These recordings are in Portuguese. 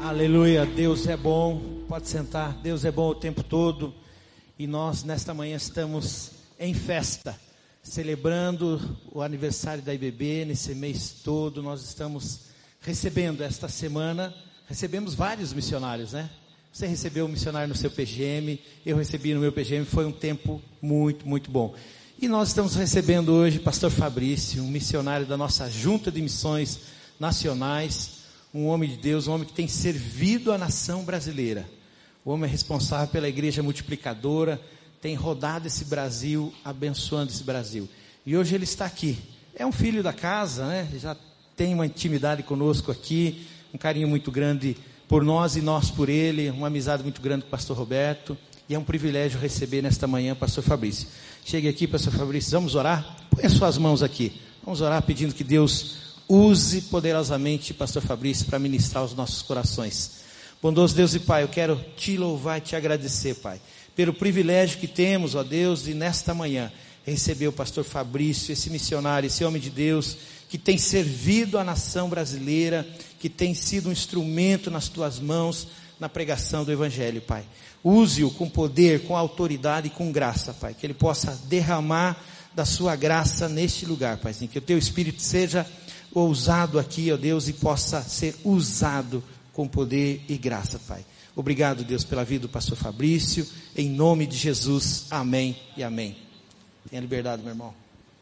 Aleluia, Deus é bom, pode sentar, Deus é bom o tempo todo. E nós nesta manhã estamos em festa, celebrando o aniversário da IBB. Nesse mês todo nós estamos recebendo esta semana, recebemos vários missionários, né? Você recebeu um missionário no seu PGM, eu recebi no meu PGM, foi um tempo muito bom. E nós estamos recebendo hoje pastor Fabrício, um missionário da nossa Junta de Missões Nacionais, um homem de Deus, um homem que tem servido a nação brasileira. O homem é responsável pela igreja multiplicadora, tem rodado esse Brasil, abençoando esse Brasil. E hoje ele está aqui. É um filho da casa, né? Já tem uma intimidade conosco aqui, um carinho muito grande por nós e nós por ele, uma amizade muito grande com o pastor Roberto. E é um privilégio receber nesta manhã o pastor Fabrício. Chegue aqui, pastor Fabrício, vamos orar? Põe as suas mãos aqui. Vamos orar pedindo que Deus use poderosamente pastor Fabrício para ministrar os nossos corações. Bondoso Deus e Pai, eu quero te louvar e te agradecer, Pai, pelo privilégio que temos, ó Deus, de nesta manhã receber o pastor Fabrício, esse missionário, esse homem de Deus, que tem servido a nação brasileira, que tem sido um instrumento nas tuas mãos, na pregação do Evangelho, Pai. Use-o com poder, com autoridade e com graça, Pai, que ele possa derramar da sua graça neste lugar, Pai, que o teu Espírito seja ousado aqui, ó Deus, e possa ser usado com poder e graça, Pai. Obrigado, Deus, pela vida do pastor Fabrício, em nome de Jesus, amém e amém. Tenha liberdade, meu irmão.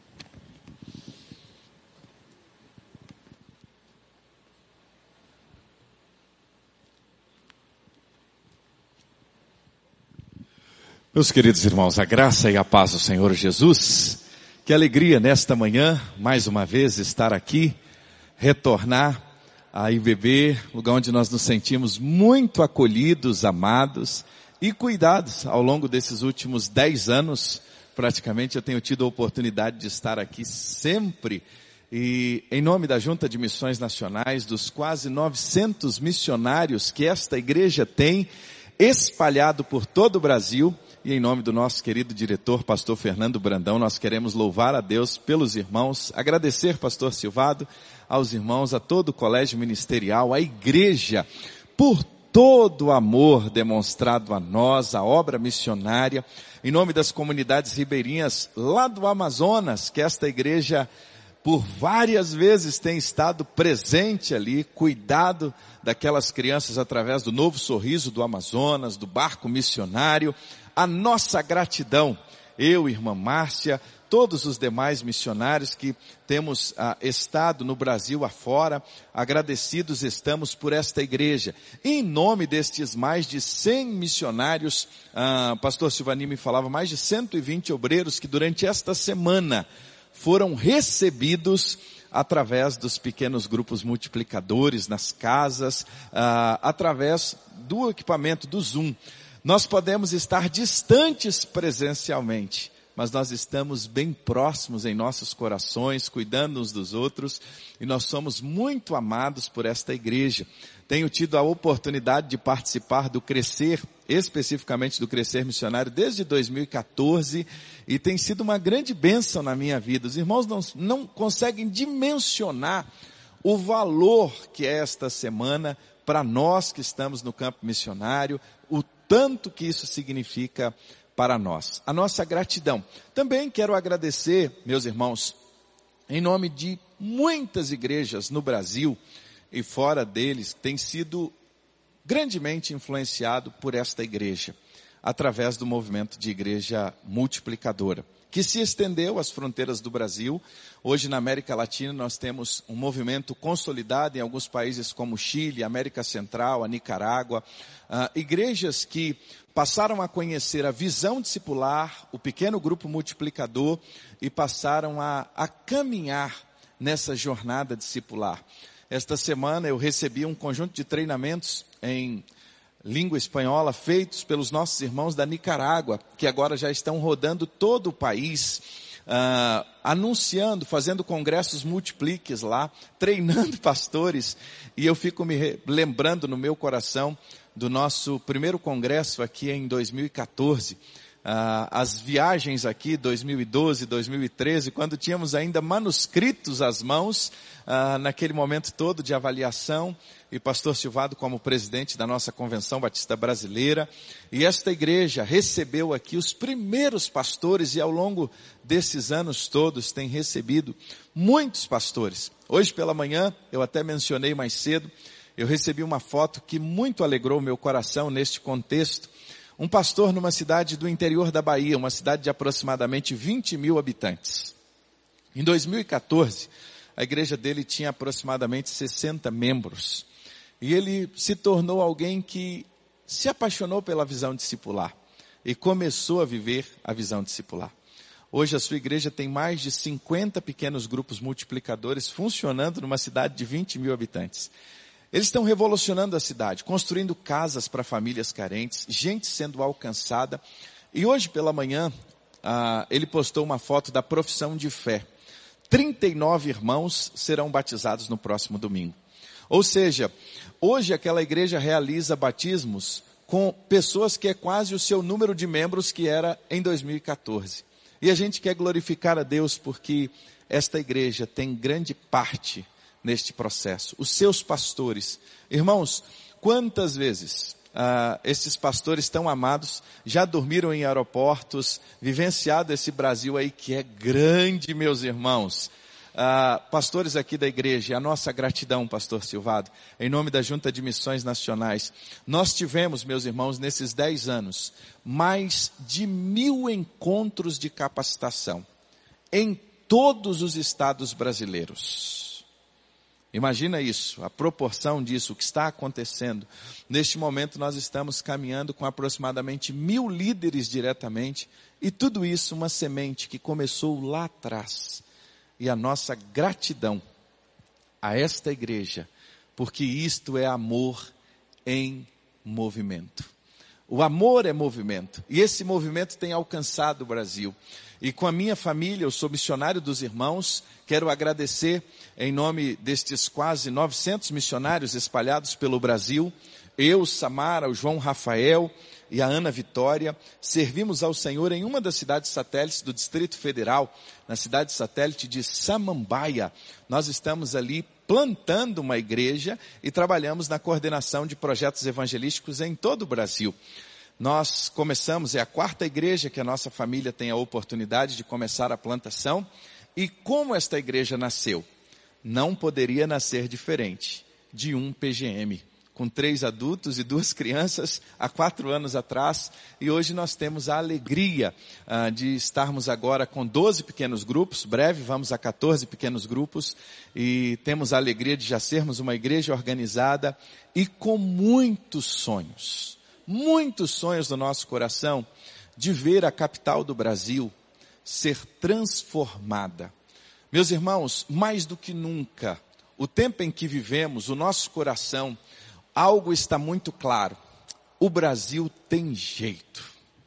Meus queridos irmãos, a graça e a paz do Senhor Jesus, que alegria nesta manhã, mais uma vez estar aqui, retornar à IBB, lugar onde nós nos sentimos muito acolhidos, amados e cuidados ao longo desses últimos 10 anos. Praticamente eu tenho tido a oportunidade de estar aqui sempre, e em nome da Junta de Missões Nacionais, dos quase 900 missionários que esta igreja tem espalhado por todo o Brasil, e em nome do nosso querido diretor, pastor Fernando Brandão, nós queremos louvar a Deus pelos irmãos, agradecer, pastor Silvado, aos irmãos, a todo o colégio ministerial, a igreja, por todo o amor demonstrado a nós, a obra missionária, em nome das comunidades ribeirinhas lá do Amazonas, que esta igreja por várias vezes tem estado presente ali, cuidado daquelas crianças através do Novo Sorriso do Amazonas, do barco missionário. A nossa gratidão, eu, irmã Márcia, todos os demais missionários que temos estado no Brasil afora, agradecidos estamos por esta igreja. Em nome destes mais de 100 missionários, pastor Silvani me falava, mais de 120 obreiros que durante esta semana foram recebidos através dos pequenos grupos multiplicadores nas casas, através do equipamento do Zoom. Nós podemos estar distantes presencialmente, mas nós estamos bem próximos em nossos corações, cuidando uns dos outros, e nós somos muito amados por esta igreja. Tenho tido a oportunidade de participar do Crescer, especificamente do Crescer Missionário, desde 2014, e tem sido uma grande bênção na minha vida. Os irmãos não conseguem dimensionar o valor que é esta semana para nós que estamos no campo missionário, o tanto que isso significa para nós. A nossa gratidão. Também quero agradecer, meus irmãos, em nome de muitas igrejas no Brasil e fora deles, que têm sido grandemente influenciado por esta igreja, através do movimento de igreja multiplicadora, que se estendeu às fronteiras do Brasil. Hoje na América Latina nós temos um movimento consolidado em alguns países como Chile, América Central, a Nicarágua, igrejas que passaram a conhecer a visão discipular, o pequeno grupo multiplicador, e passaram a caminhar nessa jornada discipular. Esta semana eu recebi um conjunto de treinamentos em língua espanhola, feitos pelos nossos irmãos da Nicarágua, que agora já estão rodando todo o país, anunciando, fazendo congressos multipliques lá, treinando pastores, e eu fico me lembrando no meu coração do nosso primeiro congresso aqui em 2014, as viagens aqui, 2012, 2013, quando tínhamos ainda manuscritos às mãos, naquele momento todo de avaliação, e pastor Silvado como presidente da nossa Convenção Batista Brasileira. E esta igreja recebeu aqui os primeiros pastores e ao longo desses anos todos tem recebido muitos pastores. Hoje pela manhã, eu até mencionei mais cedo, eu recebi uma foto que muito alegrou meu coração neste contexto. Um pastor numa cidade do interior da Bahia, uma cidade de aproximadamente 20 mil habitantes. Em 2014, a igreja dele tinha aproximadamente 60 membros. E ele se tornou alguém que se apaixonou pela visão discipular e começou a viver a visão discipular. Hoje a sua igreja tem mais de 50 pequenos grupos multiplicadores funcionando numa cidade de 20 mil habitantes. Eles estão revolucionando a cidade, construindo casas para famílias carentes, gente sendo alcançada. E hoje pela manhã, ele postou uma foto da profissão de fé. 39 irmãos serão batizados no próximo domingo. Ou seja, hoje aquela igreja realiza batismos com pessoas que é quase o seu número de membros que era em 2014. E a gente quer glorificar a Deus porque esta igreja tem grande parte neste processo. Os seus pastores. Irmãos, quantas vezes esses pastores tão amados já dormiram em aeroportos, vivenciado esse Brasil aí que é grande, meus irmãos. Pastores aqui da igreja, a nossa gratidão, pastor Silvado, em nome da Junta de Missões Nacionais. Nós tivemos, meus irmãos, nesses 10 anos, mais de 1000 encontros de capacitação em todos os estados brasileiros. Imagina isso, a proporção disso, o que está acontecendo. Neste momento nós estamos caminhando com aproximadamente 1000 líderes diretamente, e tudo isso uma semente que começou lá atrás. E a nossa gratidão a esta igreja, porque isto é amor em movimento. O amor é movimento, e esse movimento tem alcançado o Brasil. E com a minha família, eu sou missionário dos irmãos, quero agradecer em nome destes quase 900 missionários espalhados pelo Brasil. Eu, Samara, o João Rafael e a Ana Vitória, servimos ao Senhor em uma das cidades satélites do Distrito Federal, na cidade satélite de Samambaia. Nós estamos ali plantando uma igreja e trabalhamos na coordenação de projetos evangelísticos em todo o Brasil. Nós começamos, é a 4ª igreja que a nossa família tem a oportunidade de começar a plantação. E como esta igreja nasceu? Não poderia nascer diferente de um PGM. Com 3 adultos e 2 crianças, há 4 anos atrás. E hoje nós temos a alegria de estarmos agora com 12 pequenos grupos. Breve vamos a 14 pequenos grupos. E temos a alegria de já sermos uma igreja organizada e com muitos sonhos no nosso coração de ver a capital do Brasil ser transformada. Meus irmãos, mais do que nunca, o tempo em que vivemos, o nosso coração, algo está muito claro. O Brasil tem jeito.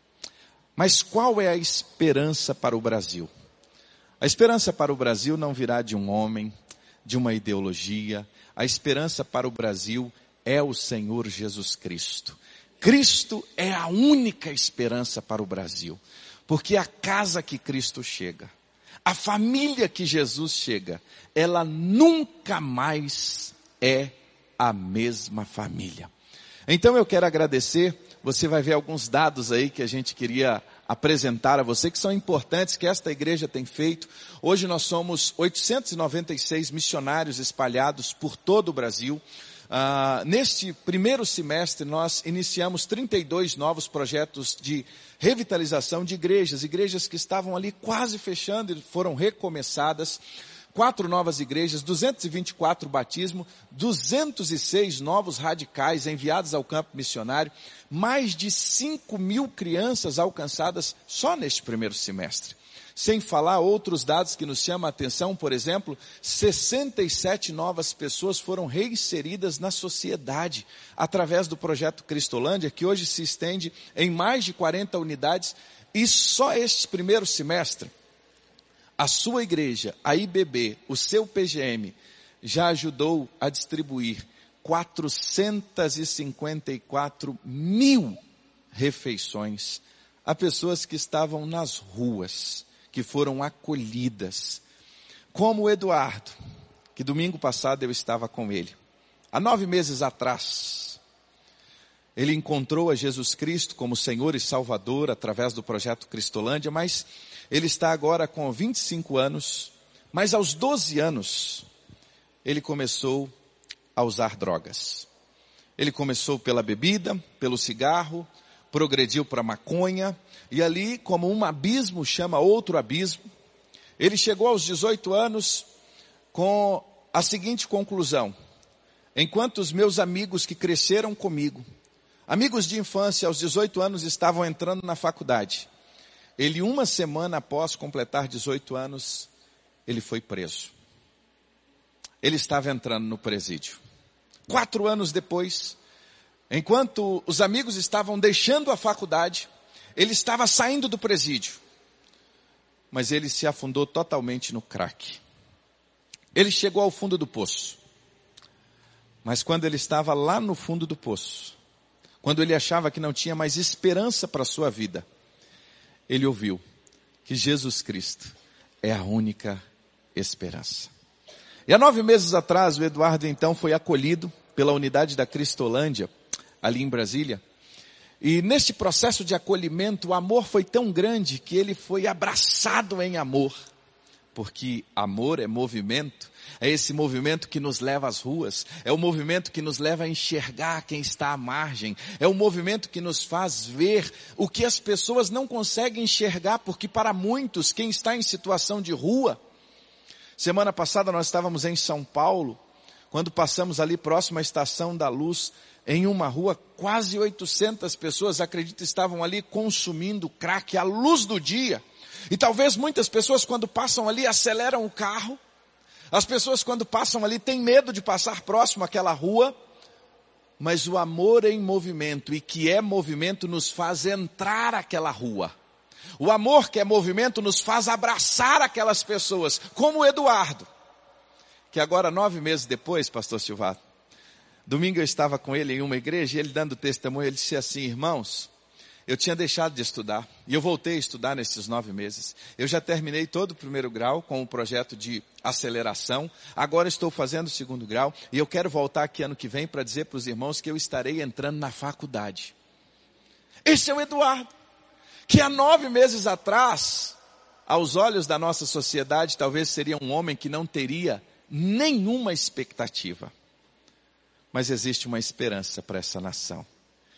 Mas qual é a esperança para o Brasil? A esperança para o Brasil não virá de um homem, de uma ideologia. A esperança para o Brasil é o Senhor Jesus Cristo. Cristo é a única esperança para o Brasil. Porque a casa que Cristo chega, a família que Jesus chega, ela nunca mais é a mesma família. Então eu quero agradecer, você vai ver alguns dados aí que a gente queria apresentar a você, que são importantes, que esta igreja tem feito. Hoje nós somos 896 missionários espalhados por todo o Brasil. Neste primeiro semestre nós iniciamos 32 novos projetos de revitalização de igrejas que estavam ali quase fechando e foram recomeçadas. 4 novas igrejas, 224 batismos, 206 novos radicais enviados ao campo missionário, mais de 5.000 crianças alcançadas só neste primeiro semestre. Sem falar outros dados que nos chamam a atenção, por exemplo, 67 novas pessoas foram reinseridas na sociedade através do projeto Cristolândia, que hoje se estende em mais de 40 unidades, e só este primeiro semestre, a sua igreja, a IBB, o seu PGM, já ajudou a distribuir 454 mil refeições a pessoas que estavam nas ruas, que foram acolhidas. Como o Eduardo, que domingo passado eu estava com ele. Há 9 meses atrás, ele encontrou a Jesus Cristo como Senhor e Salvador através do projeto Cristolândia, mas ele está agora com 25 anos, mas aos 12 anos, ele começou a usar drogas. Ele começou pela bebida, pelo cigarro, progrediu para a maconha, e ali, como um abismo chama outro abismo, ele chegou aos 18 anos com a seguinte conclusão: enquanto os meus amigos que cresceram comigo, amigos de infância, aos 18 anos estavam entrando na faculdade, ele, uma semana após completar 18 anos, ele foi preso. Ele estava entrando no presídio. 4 anos depois, enquanto os amigos estavam deixando a faculdade, ele estava saindo do presídio. Mas ele se afundou totalmente no crack. Ele chegou ao fundo do poço. Mas quando ele estava lá no fundo do poço, quando ele achava que não tinha mais esperança para a sua vida, ele ouviu que Jesus Cristo é a única esperança. E há 9 meses atrás, o Eduardo então foi acolhido pela unidade da Cristolândia, ali em Brasília. E neste processo de acolhimento, o amor foi tão grande que ele foi abraçado em amor. Porque amor é movimento, é esse movimento que nos leva às ruas, é o movimento que nos leva a enxergar quem está à margem, é o movimento que nos faz ver o que as pessoas não conseguem enxergar, porque para muitos, quem está em situação de rua, semana passada nós estávamos em São Paulo, quando passamos ali próximo à Estação da Luz, em uma rua, quase 800 pessoas, acredito, estavam ali consumindo crack à luz do dia. E talvez muitas pessoas quando passam ali aceleram o carro. As pessoas quando passam ali têm medo de passar próximo àquela rua. Mas o amor em movimento, e que é movimento, nos faz entrar àquela rua. O amor que é movimento nos faz abraçar aquelas pessoas, como o Eduardo. Que agora 9 meses depois, pastor Silvado, domingo eu estava com ele em uma igreja, e ele dando testemunho, ele disse assim: irmãos, eu tinha deixado de estudar, e eu voltei a estudar nesses 9 meses. Eu já terminei todo o 1º grau com o projeto de aceleração, agora estou fazendo o 2º grau, e eu quero voltar aqui ano que vem para dizer para os irmãos que eu estarei entrando na faculdade. Esse é o Eduardo, que há 9 meses atrás, aos olhos da nossa sociedade, talvez seria um homem que não teria nenhuma expectativa. Mas existe uma esperança para essa nação.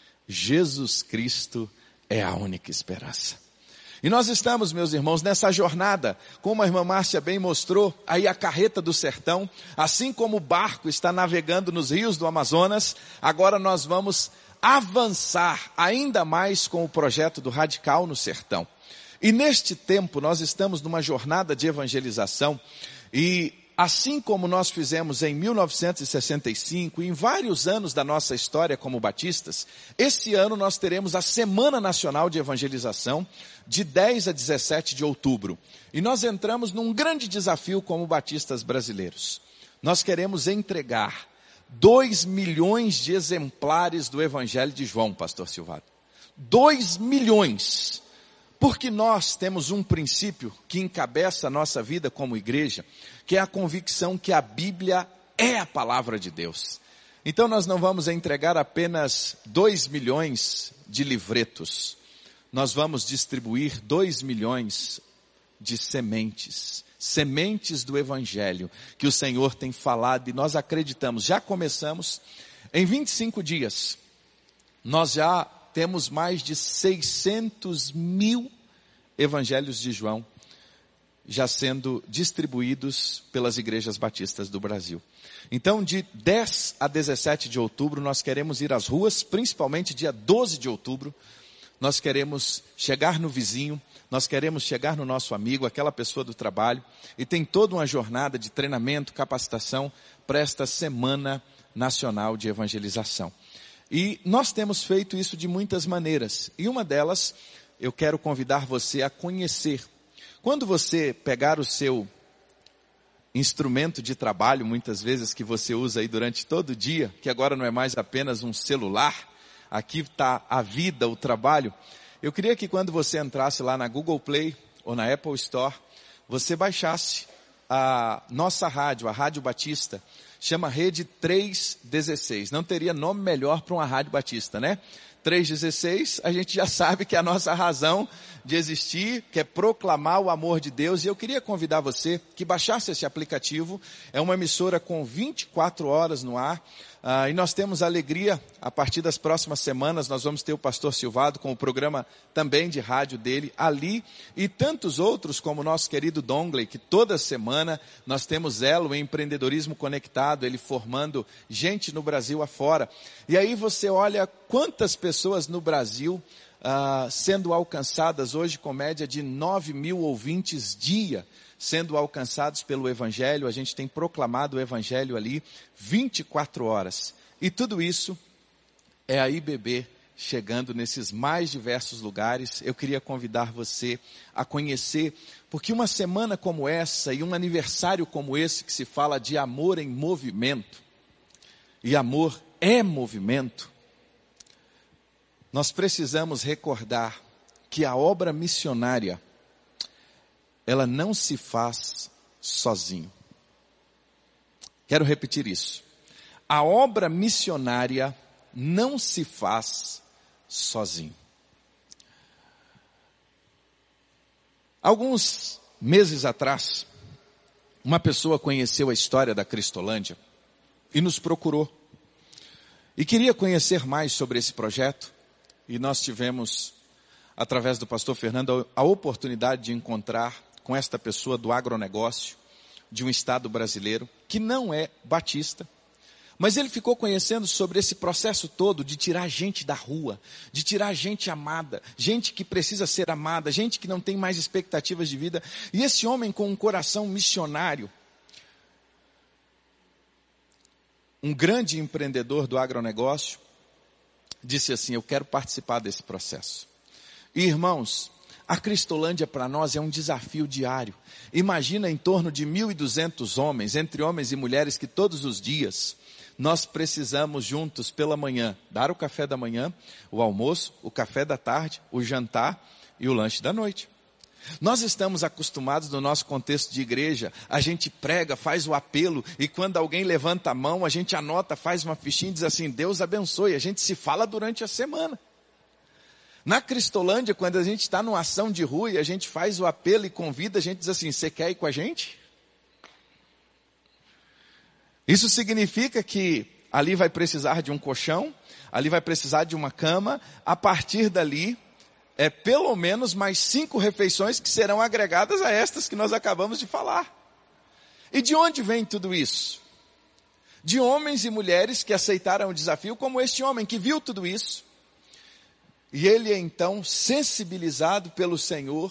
Jesus Cristo é a única esperança. E nós estamos, meus irmãos, nessa jornada, como a irmã Márcia bem mostrou, aí a carreta do sertão, assim como o barco está navegando nos rios do Amazonas, agora nós vamos avançar ainda mais com o projeto do Radical no Sertão. E neste tempo nós estamos numa jornada de evangelização, e assim como nós fizemos em 1965, em vários anos da nossa história como batistas, esse ano nós teremos a Semana Nacional de Evangelização, de 10 a 17 de outubro. E nós entramos num grande desafio como batistas brasileiros. Nós queremos entregar 2 milhões de exemplares do Evangelho de João, pastor Silvado. 2 milhões. Porque nós temos um princípio que encabeça a nossa vida como igreja, que é a convicção que a Bíblia é a palavra de Deus. Então nós não vamos entregar apenas 2 milhões de livretos. Nós vamos distribuir 2 milhões de sementes. Sementes do Evangelho, que o Senhor tem falado e nós acreditamos. Já começamos, em 25 dias, nós já temos mais de 600 mil evangelhos de João já sendo distribuídos pelas igrejas batistas do Brasil. Então, de 10 a 17 de outubro, nós queremos ir às ruas, principalmente dia 12 de outubro, nós queremos chegar no vizinho, nós queremos chegar no nosso amigo, aquela pessoa do trabalho, e tem toda uma jornada de treinamento, capacitação para esta Semana Nacional de Evangelização. E nós temos feito isso de muitas maneiras. E uma delas, eu quero convidar você a conhecer. Quando você pegar o seu instrumento de trabalho, muitas vezes que você usa aí durante todo o dia, que agora não é mais apenas um celular, aqui está a vida, o trabalho. Eu queria que quando você entrasse lá na Google Play ou na Apple Store, você baixasse a nossa rádio, a Rádio Batista, chama Rede 316. Não teria nome melhor para uma Rádio Batista, né? 316, a gente já sabe que é a nossa razão de existir, que é proclamar o amor de Deus. E eu queria convidar você que baixasse esse aplicativo. É uma emissora com 24 horas no ar. E nós temos alegria, a partir das próximas semanas, nós vamos ter o pastor Silvado com o programa também de rádio dele ali, e tantos outros como o nosso querido Dongley, que toda semana nós temos Elo em Empreendedorismo Conectado, ele formando gente no Brasil afora. E aí você olha quantas pessoas no Brasil sendo alcançadas hoje com média de 9 mil ouvintes dia, sendo alcançados pelo Evangelho. A gente tem proclamado o Evangelho ali 24 horas. E tudo isso é a IBB chegando nesses mais diversos lugares. Eu queria convidar você a conhecer, porque uma semana como essa e um aniversário como esse, que se fala de amor em movimento, e amor é movimento, nós precisamos recordar que a obra missionária, ela não se faz sozinho. Quero repetir isso. A obra missionária não se faz sozinho. Alguns meses atrás, uma pessoa conheceu a história da Cristolândia e nos procurou. E queria conhecer mais sobre esse projeto. E nós tivemos, através do pastor Fernando, a oportunidade de encontrar com esta pessoa do agronegócio, de um estado brasileiro, que não é batista, mas ele ficou conhecendo sobre esse processo todo de tirar gente da rua, de tirar gente amada, gente que precisa ser amada, gente que não tem mais expectativas de vida. E esse homem com um coração missionário, um grande empreendedor do agronegócio, disse assim: eu quero participar desse processo. E irmãos, a Cristolândia para nós é um desafio diário. Imagina em torno de 1.200 homens, entre homens e mulheres, que todos os dias nós precisamos juntos pela manhã dar o café da manhã, o almoço, o café da tarde, o jantar e o lanche da noite. Nós estamos acostumados no nosso contexto de igreja, a gente prega, faz o apelo, e quando alguém levanta a mão, a gente anota, faz uma fichinha e diz assim: Deus abençoe. A gente se fala durante a semana. Na Cristolândia, quando a gente está numa ação de rua e a gente faz o apelo e convida, a gente diz assim: você quer ir com a gente? Isso significa que ali vai precisar de um colchão, ali vai precisar de uma cama. A partir dali, é pelo menos mais 5 refeições que serão agregadas a estas que nós acabamos de falar. E de onde vem tudo isso? De homens e mulheres que aceitaram o desafio, como este homem que viu tudo isso. E ele então, sensibilizado pelo Senhor,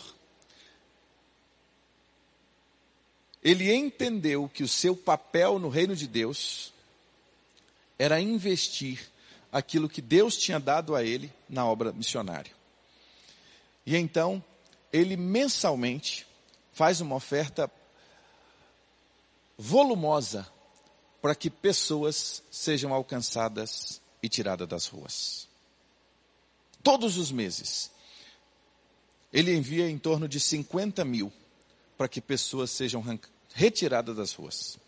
ele entendeu que o seu papel no reino de Deus era investir aquilo que Deus tinha dado a ele na obra missionária. E então, ele mensalmente faz uma oferta volumosa para que pessoas sejam alcançadas e tiradas das ruas. Todos os meses, ele envia em torno de 50 mil para que pessoas sejam retiradas das ruas.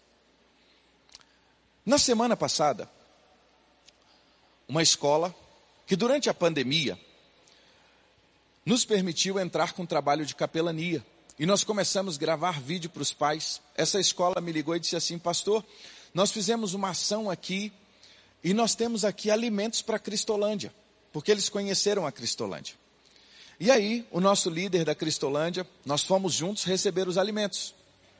Na semana passada, uma escola que durante a pandemia nos permitiu entrar com trabalho de capelania. E nós começamos a gravar vídeo para os pais. Essa escola me ligou e disse assim: pastor, nós fizemos uma ação aqui e nós temos aqui alimentos para a Cristolândia, porque eles conheceram a Cristolândia. E aí, o nosso líder da Cristolândia, nós fomos juntos receber os alimentos.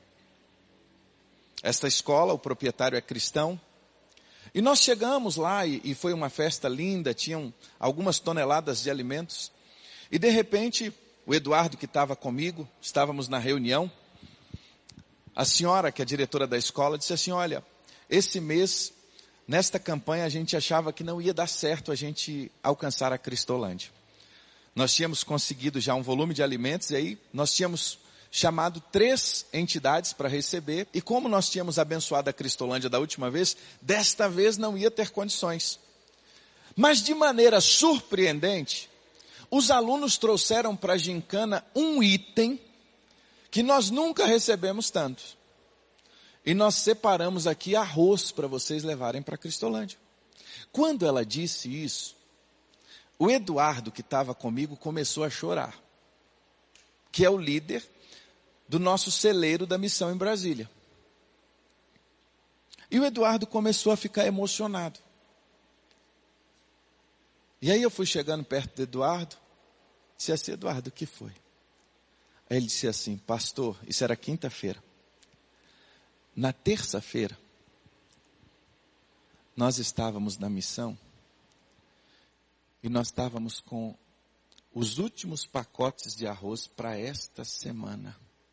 Esta escola, o proprietário é cristão. E nós chegamos lá e foi uma festa linda, tinham algumas toneladas de alimentos. E de repente, o Eduardo que estava comigo, estávamos na reunião, a senhora que é diretora da escola disse assim: olha, esse mês, nesta campanha a gente achava que não ia dar certo a gente alcançar a Cristolândia. Nós tínhamos conseguido já um volume de alimentos e aí nós tínhamos chamado 3 entidades para receber. E como nós tínhamos abençoado a Cristolândia da última vez, desta vez não ia ter condições. Mas de maneira surpreendente, os alunos trouxeram para a gincana um item que nós nunca recebemos tanto. e nós separamos aqui arroz para vocês levarem para Cristolândia. Quando ela disse isso, o Eduardo, que estava comigo, começou a chorar, que é o líder do nosso celeiro da missão em Brasília. E o Eduardo começou a ficar emocionado. E aí eu fui chegando perto do Eduardo, disse assim: Eduardo, o que foi? Aí ele disse assim: pastor, isso era quinta-feira. Na terça-feira, nós estávamos na missão e nós estávamos com os últimos pacotes de arroz para esta semana.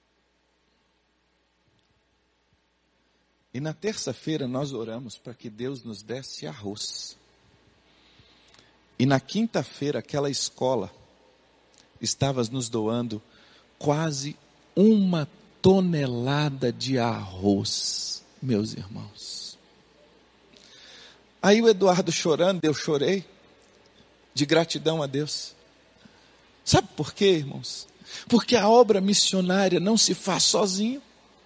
E na terça-feira nós oramos para que Deus nos desse arroz. E na quinta-feira aquela escola estava nos doando quase 1 tonelada de arroz, meus irmãos. Aí o Eduardo chorando, eu chorei, de gratidão a Deus. Sabe por quê, irmãos? Porque a obra missionária não se faz sozinho.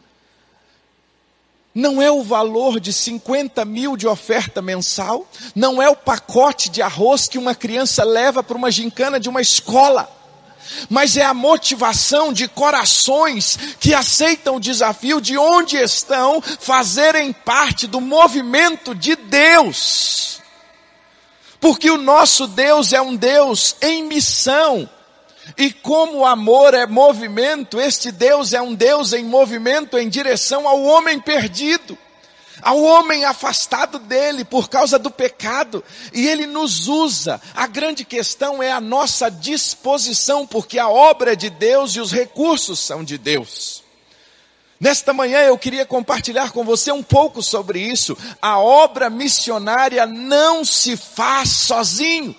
Não é o valor de 50 mil de oferta mensal, não é o pacote de arroz que uma criança leva para uma gincana de uma escola, mas é a motivação de corações que aceitam o desafio de onde estão, fazerem parte do movimento de Deus. Porque o nosso Deus é um Deus em missão. E como o amor é movimento, este Deus é um Deus em movimento em direção ao homem perdido, ao homem afastado dele por causa do pecado. E ele nos usa. A grande questão é a nossa disposição, porque a obra é de Deus e os recursos são de Deus. Nesta manhã eu queria compartilhar com você um pouco sobre isso. A obra missionária não se faz sozinho.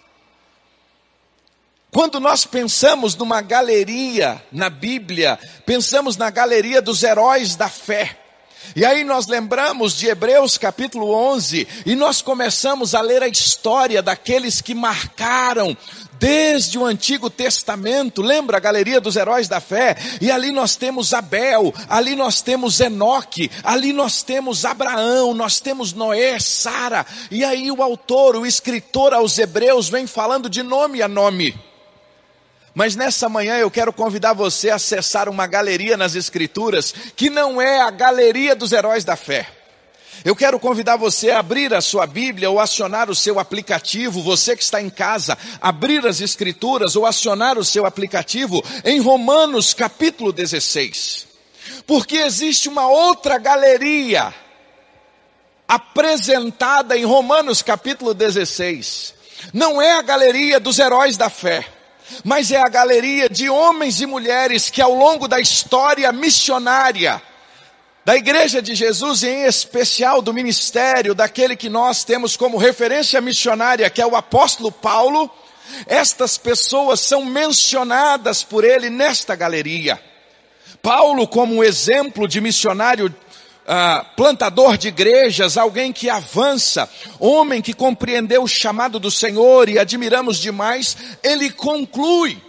Quando nós pensamos numa galeria na Bíblia, pensamos na galeria dos heróis da fé. E aí nós lembramos de Hebreus capítulo 11, e nós começamos a ler a história daqueles que marcaram desde o Antigo Testamento. Lembra a galeria dos heróis da fé? E ali nós temos Abel, ali nós temos Enoque, ali nós temos Abraão, nós temos Noé, Sara. E aí o autor, o escritor aos Hebreus vem falando de nome a nome. Mas nessa manhã eu quero convidar você a acessar uma galeria nas Escrituras, que não é a galeria dos heróis da fé. Eu quero convidar você a abrir a sua Bíblia ou acionar o seu aplicativo, você que está em casa, abrir as Escrituras ou acionar o seu aplicativo em Romanos capítulo 16. Porque existe uma outra galeria apresentada em Romanos capítulo 16. Não é a galeria dos heróis da fé, mas é a galeria de homens e mulheres que ao longo da história missionária da Igreja de Jesus, e em especial do ministério daquele que nós temos como referência missionária, que é o apóstolo Paulo, estas pessoas são mencionadas por ele nesta galeria. Paulo como um exemplo de missionário, plantador de igrejas, alguém que avança, homem que compreendeu o chamado do Senhor e admiramos demais, ele conclui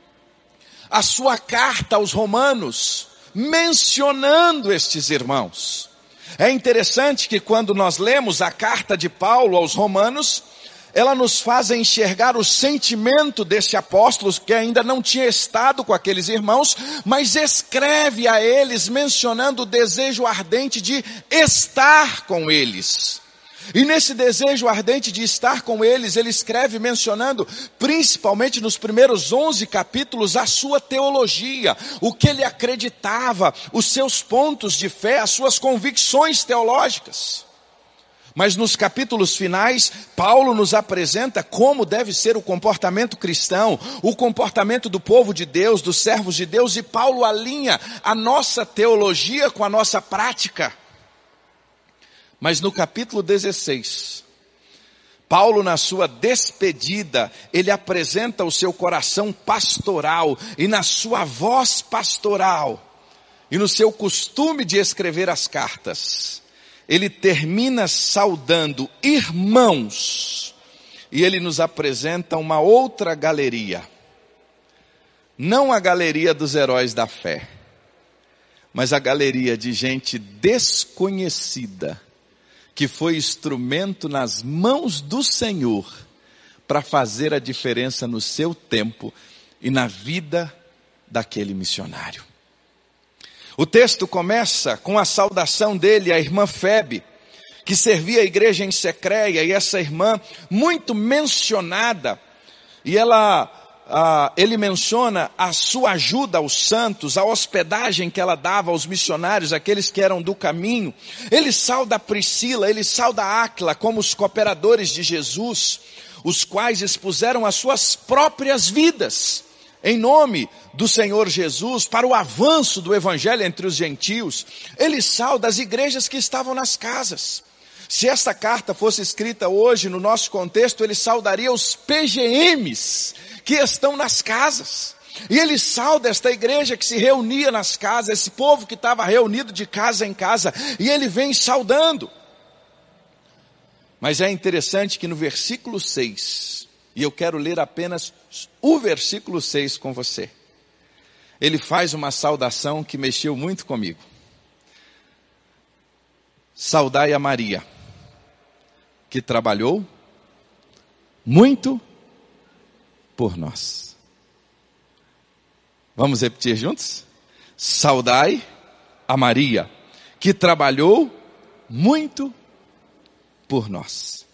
a sua carta aos Romanos mencionando estes irmãos. É interessante que quando nós lemos a carta de Paulo aos Romanos, ela nos faz enxergar o sentimento desse apóstolo que ainda não tinha estado com aqueles irmãos, mas escreve a eles mencionando o desejo ardente de estar com eles. E nesse desejo ardente de estar com eles, ele escreve mencionando, principalmente nos primeiros 11 capítulos, a sua teologia, o que ele acreditava, os seus pontos de fé, as suas convicções teológicas. Mas nos capítulos finais, Paulo nos apresenta como deve ser o comportamento cristão, o comportamento do povo de Deus, dos servos de Deus, e Paulo alinha a nossa teologia com a nossa prática. Mas no capítulo 16, Paulo, na sua despedida, ele apresenta o seu coração pastoral, e na sua voz pastoral, e no seu costume de escrever as cartas, ele termina saudando irmãos, e ele nos apresenta uma outra galeria. Não a galeria dos heróis da fé, mas a galeria de gente desconhecida, que foi instrumento nas mãos do Senhor, para fazer a diferença no seu tempo e na vida daquele missionário. O texto começa com a saudação dele, a irmã Febe, que servia a igreja em Secreia, e essa irmã muito mencionada, e ele menciona a sua ajuda aos santos, a hospedagem que ela dava aos missionários, aqueles que eram do caminho. Ele sauda a Priscila, ele sauda a Áquila como os cooperadores de Jesus, os quais expuseram as suas próprias vidas em nome do Senhor Jesus, para o avanço do evangelho entre os gentios. Ele sauda as igrejas que estavam nas casas. Se esta carta fosse escrita hoje, no nosso contexto, ele saudaria os PGMs que estão nas casas. E ele sauda esta igreja que se reunia nas casas, esse povo que estava reunido de casa em casa, e ele vem saudando. Mas é interessante que no versículo 6, e eu quero ler apenas o versículo 6 com você, ele faz uma saudação que mexeu muito comigo. Saudai a Maria, que trabalhou muito por nós. Vamos repetir juntos? Saudai a Maria, que trabalhou muito por nós.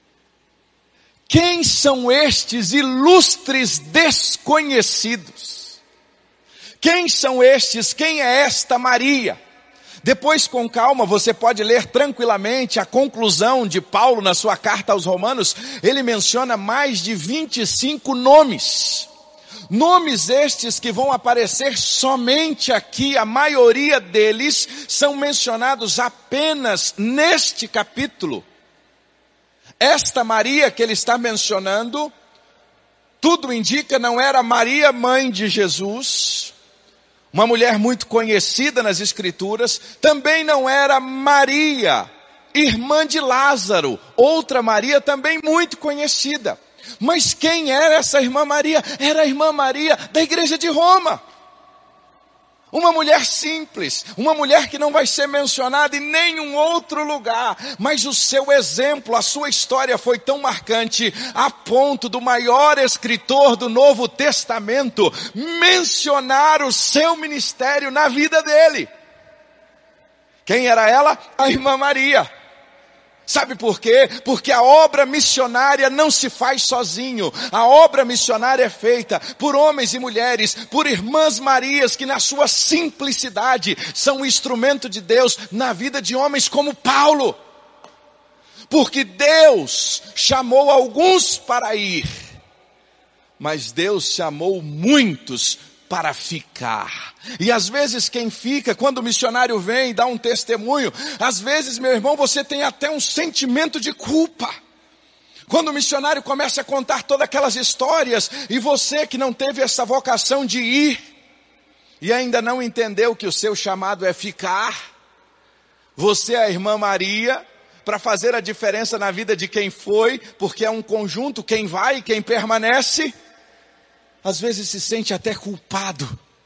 Quem são estes ilustres desconhecidos? Quem são estes? Quem é esta Maria? Depois, com calma, você pode ler tranquilamente a conclusão de Paulo na sua carta aos Romanos. Ele menciona mais de 25 nomes. Nomes estes que vão aparecer somente aqui. A maioria deles são mencionados apenas neste capítulo. Esta Maria que ele está mencionando, tudo indica, não era Maria, mãe de Jesus, uma mulher muito conhecida nas Escrituras. Também não era Maria, irmã de Lázaro, outra Maria também muito conhecida. Mas quem era essa irmã Maria? Era a irmã Maria da igreja de Roma. Uma mulher simples, uma mulher que não vai ser mencionada em nenhum outro lugar, mas o seu exemplo, a sua história foi tão marcante, a ponto do maior escritor do Novo Testamento mencionar o seu ministério na vida dele. Quem era ela? A irmã Maria. Sabe por quê? Porque a obra missionária não se faz sozinho. A obra missionária é feita por homens e mulheres, por irmãs Marias, que na sua simplicidade são um instrumento de Deus na vida de homens como Paulo. Porque Deus chamou alguns para ir, mas Deus chamou muitos para ficar. E às vezes quem fica, quando o missionário vem e dá um testemunho, às vezes, meu irmão, você tem até um sentimento de culpa. Quando o missionário começa a contar todas aquelas histórias, e você que não teve essa vocação de ir, e ainda não entendeu que o seu chamado é ficar, você é a irmã Maria, para fazer a diferença na vida de quem foi, porque é um conjunto, quem vai e quem permanece, às vezes se sente até culpado.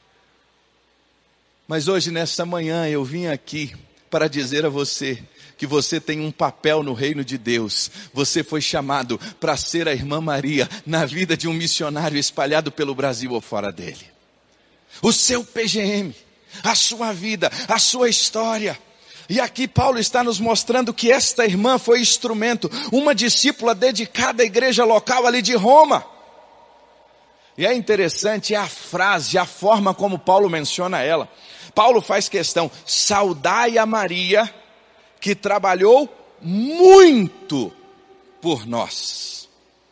Mas hoje, nessa manhã, eu vim aqui para dizer a você que você tem um papel no reino de Deus. Você foi chamado para ser a irmã Maria na vida de um missionário espalhado pelo Brasil ou fora dele. O seu PGM, a sua vida, a sua história. E aqui Paulo está nos mostrando que esta irmã foi instrumento, uma discípula dedicada à igreja local ali de Roma. E é interessante a frase, a forma como Paulo menciona ela. Paulo faz questão, saudai a Maria, que trabalhou muito por nós.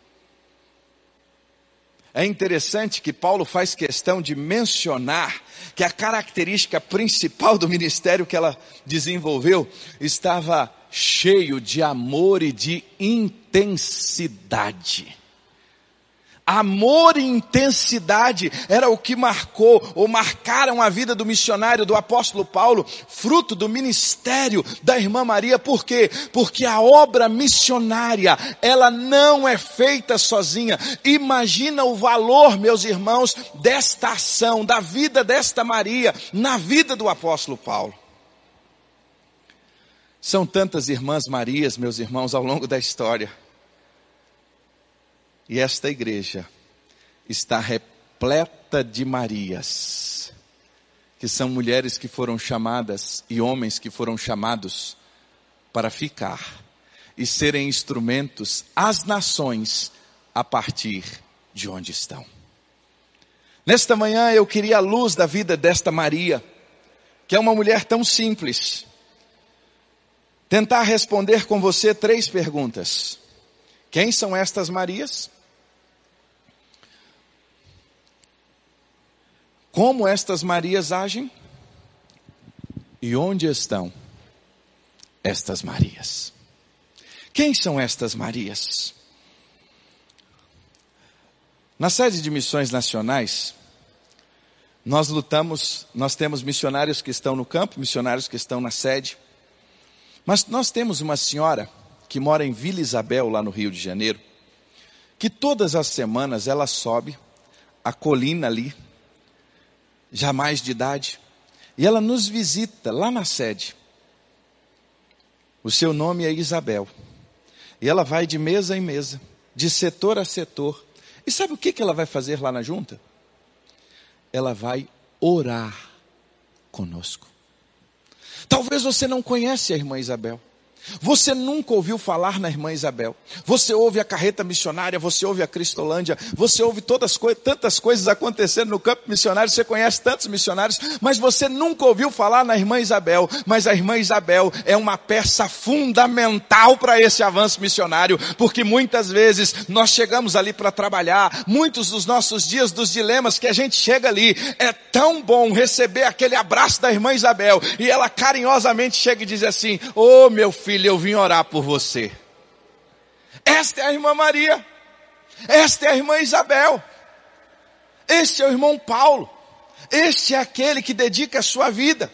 É interessante que Paulo faz questão de mencionar que a característica principal do ministério que ela desenvolveu estava cheio de amor e de intensidade. Amor e intensidade era o que marcou ou marcaram a vida do missionário, do apóstolo Paulo, fruto do ministério da irmã Maria. Por quê? Porque a obra missionária, ela não é feita sozinha. Imagina o valor, meus irmãos, desta ação, da vida desta Maria, na vida do apóstolo Paulo. São tantas irmãs Marias, meus irmãos, ao longo da história. E esta igreja está repleta de Marias, que são mulheres que foram chamadas e homens que foram chamados para ficar e serem instrumentos às nações a partir de onde estão. Nesta manhã eu queria a luz da vida desta Maria, que é uma mulher tão simples, tentar responder com você 3 perguntas. Quem são estas Marias? Como estas Marias agem? E onde estão estas Marias? Quem são estas Marias? Na sede de missões nacionais, nós temos missionários que estão no campo, missionários que estão na sede. Mas nós temos uma senhora que mora em Vila Isabel, lá no Rio de Janeiro, que todas as semanas ela sobe a colina ali, já mais de idade, e ela nos visita lá na sede. O seu nome é Isabel, e ela vai de mesa em mesa, de setor a setor. E sabe o que ela vai fazer lá na junta? Ela vai orar conosco. Talvez você não conhece a irmã Isabel. Você nunca ouviu falar na irmã Isabel. Você ouve a carreta missionária, você ouve a Cristolândia, você ouve tantas coisas acontecendo no campo missionário, você conhece tantos missionários, mas você nunca ouviu falar na irmã Isabel. Mas a irmã Isabel é uma peça fundamental para esse avanço missionário, porque muitas vezes nós chegamos ali para trabalhar, muitos dos nossos dias, dos dilemas que a gente chega ali, é tão bom receber aquele abraço da irmã Isabel, e ela carinhosamente chega e diz assim: ô meu filho, eu vim orar por você. Esta é a irmã Maria. Esta é a irmã Isabel. Este é o irmão Paulo. Este é aquele que dedica a sua vida.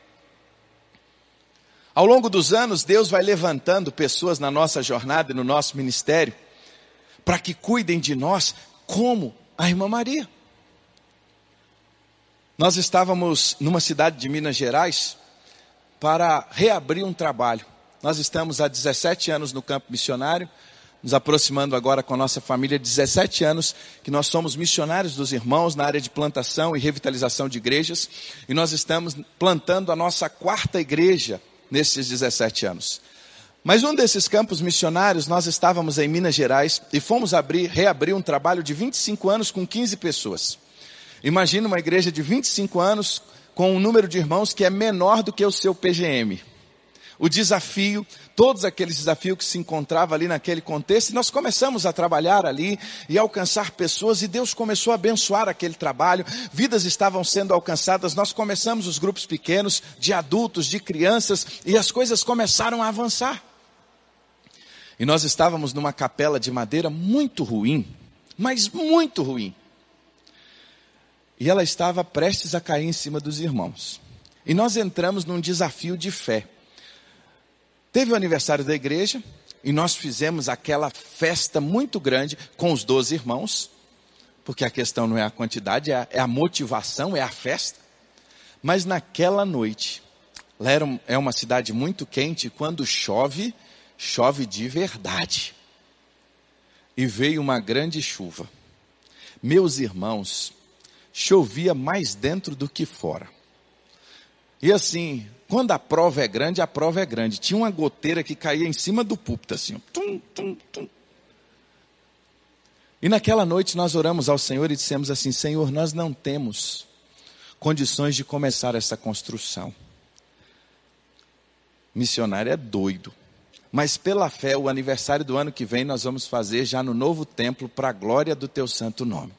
Ao longo dos anos, Deus vai levantando pessoas na nossa jornada e no nosso ministério para que cuidem de nós como a irmã Maria. Nós estávamos numa cidade de Minas Gerais para reabrir um trabalho. Nós estamos há 17 anos no campo missionário, nos aproximando agora com a nossa família, 17 anos que nós somos missionários dos irmãos na área de plantação e revitalização de igrejas, e nós estamos plantando a nossa 4ª igreja nesses 17 anos. Mas um desses campos missionários, nós estávamos em Minas Gerais e fomos reabrir um trabalho de 25 anos com 15 pessoas. Imagina uma igreja de 25 anos com um número de irmãos que é menor do que o seu PGM. O desafio, todos aqueles desafios que se encontravam ali naquele contexto, e nós começamos a trabalhar ali e alcançar pessoas, e Deus começou a abençoar aquele trabalho, vidas estavam sendo alcançadas, nós começamos os grupos pequenos, de adultos, de crianças, e as coisas começaram a avançar. E nós estávamos numa capela de madeira muito ruim, mas muito ruim. E ela estava prestes a cair em cima dos irmãos. E nós entramos num desafio de fé. Teve o aniversário da igreja, e nós fizemos aquela festa muito grande com os 12 irmãos, porque a questão não é a quantidade, é a motivação, é a festa. Mas naquela noite, lá é uma cidade muito quente, e quando chove, chove de verdade. E veio uma grande chuva. Meus irmãos, chovia mais dentro do que fora. E assim, quando a prova é grande, a prova é grande. Tinha uma goteira que caía em cima do púlpito, assim. Tum, tum, tum. E naquela noite nós oramos ao Senhor e dissemos assim: Senhor, nós não temos condições de começar essa construção. Missionário é doido. Mas pela fé, o aniversário do ano que vem nós vamos fazer já no novo templo para a glória do teu santo nome.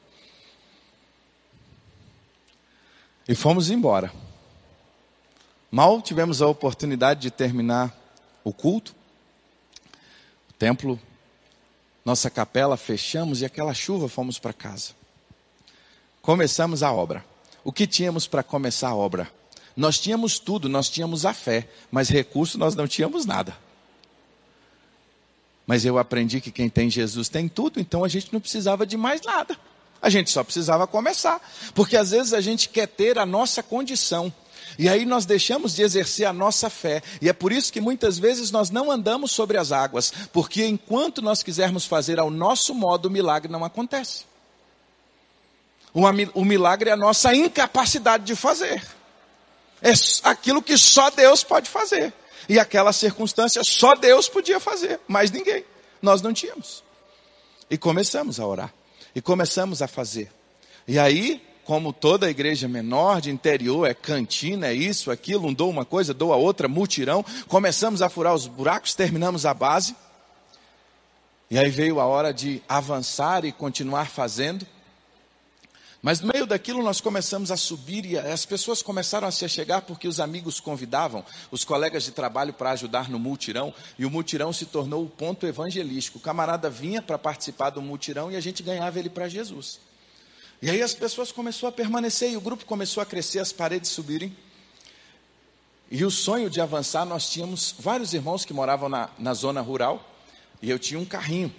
E fomos embora. Mal tivemos a oportunidade de terminar o culto. O templo, nossa capela, fechamos e aquela chuva fomos para casa. Começamos a obra. O que tínhamos para começar a obra? Nós tínhamos tudo, nós tínhamos a fé, mas recurso nós não tínhamos nada. Mas eu aprendi que quem tem Jesus tem tudo, então a gente não precisava de mais nada. A gente só precisava começar. Porque às vezes a gente quer ter a nossa condição. E aí nós deixamos de exercer a nossa fé. E é por isso que muitas vezes nós não andamos sobre as águas. Porque enquanto nós quisermos fazer ao nosso modo, o milagre não acontece. O milagre é a nossa incapacidade de fazer. É aquilo que só Deus pode fazer. E aquela circunstância só Deus podia fazer. Mais ninguém. Nós não tínhamos. E começamos a orar. E começamos a fazer. E aí, como toda igreja menor de interior, é cantina, é isso, aquilo, um doa uma coisa, doa outra, mutirão. Começamos a furar os buracos, terminamos a base. E aí veio a hora de avançar e continuar fazendo. Mas no meio daquilo nós começamos a subir e as pessoas começaram a se achegar porque os amigos convidavam os colegas de trabalho para ajudar no mutirão. E o mutirão se tornou o ponto evangelístico. O camarada vinha para participar do mutirão e a gente ganhava ele para Jesus. E aí as pessoas começaram a permanecer e o grupo começou a crescer, as paredes subirem. E o sonho de avançar, nós tínhamos vários irmãos que moravam na zona rural. E eu tinha um carrinho.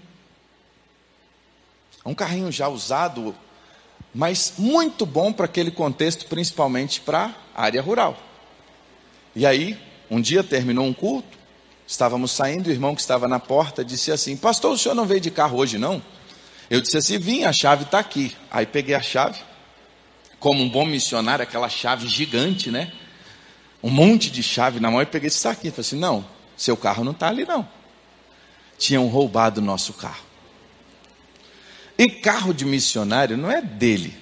Um carrinho já usado, mas muito bom para aquele contexto, principalmente para a área rural. E aí, um dia terminou um culto, estávamos saindo, o irmão que estava na porta disse assim: pastor, o senhor não veio de carro hoje não? Eu disse assim: vim, a chave está aqui. Aí peguei a chave, como um bom missionário, aquela chave gigante, né? Um monte de chave na mão, e peguei esse saquinho. Falei assim: não, seu carro não está ali não. Tinham roubado o nosso carro. E carro de missionário não é dele.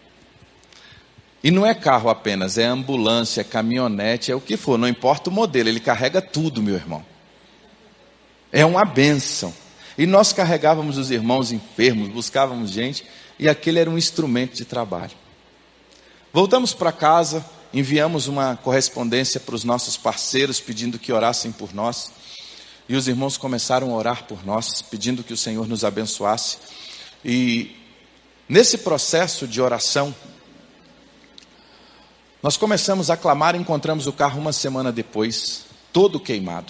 E não é carro apenas, é ambulância, é caminhonete, é o que for, não importa o modelo, ele carrega tudo, meu irmão. É uma bênção. E nós carregávamos os irmãos enfermos, buscávamos gente, e aquele era um instrumento de trabalho. Voltamos para casa, enviamos uma correspondência para os nossos parceiros, pedindo que orassem por nós. E os irmãos começaram a orar por nós, pedindo que o Senhor nos abençoasse. E nesse processo de oração, nós começamos a clamar e encontramos o carro uma semana depois, todo queimado.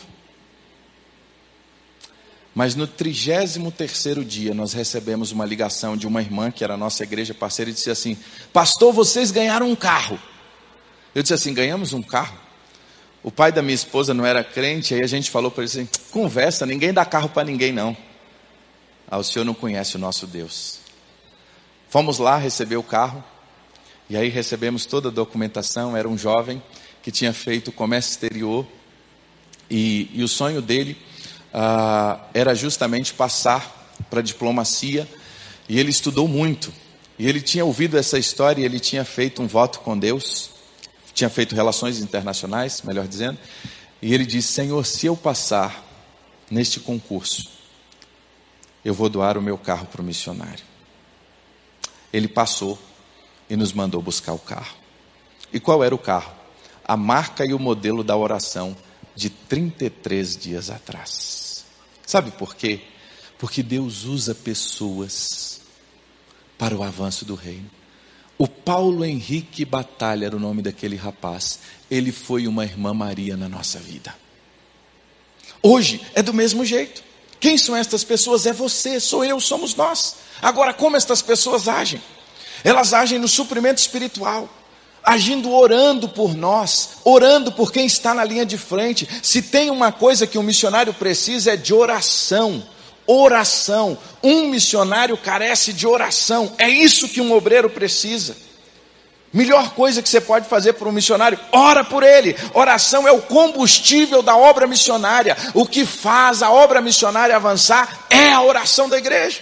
Mas no 33º dia, nós recebemos uma ligação de uma irmã, que era a nossa igreja parceira, e disse assim: pastor, vocês ganharam um carro. Eu disse assim: ganhamos um carro? O pai da minha esposa não era crente, aí a gente falou para ele assim: conversa, ninguém dá carro para ninguém não. O senhor não conhece o nosso Deus. Fomos lá receber o carro, e aí recebemos toda a documentação. Era um jovem que tinha feito comércio exterior, e o sonho dele era justamente passar para a diplomacia, e ele estudou muito, e ele tinha ouvido essa história, e ele tinha feito um voto com Deus, tinha feito relações internacionais, melhor dizendo, e ele disse: Senhor, se eu passar neste concurso, eu vou doar o meu carro para o missionário. Ele passou e nos mandou buscar o carro. E qual era o carro? A marca e o modelo da oração de 33 dias atrás. Sabe por quê? Porque Deus usa pessoas para o avanço do reino. O Paulo Henrique Batalha era o nome daquele rapaz. Ele foi uma irmã Maria na nossa vida. Hoje é do mesmo jeito. Quem são estas pessoas? É você, sou eu, somos nós. Agora, como estas pessoas agem? Elas agem no suprimento espiritual, agindo, orando por nós, orando por quem está na linha de frente. Se tem uma coisa que um missionário precisa, é de oração. Oração. Um missionário carece de oração. É isso que um obreiro precisa. Melhor coisa que você pode fazer por um missionário: ora por ele. Oração é o combustível da obra missionária. O que faz a obra missionária avançar é a oração da igreja.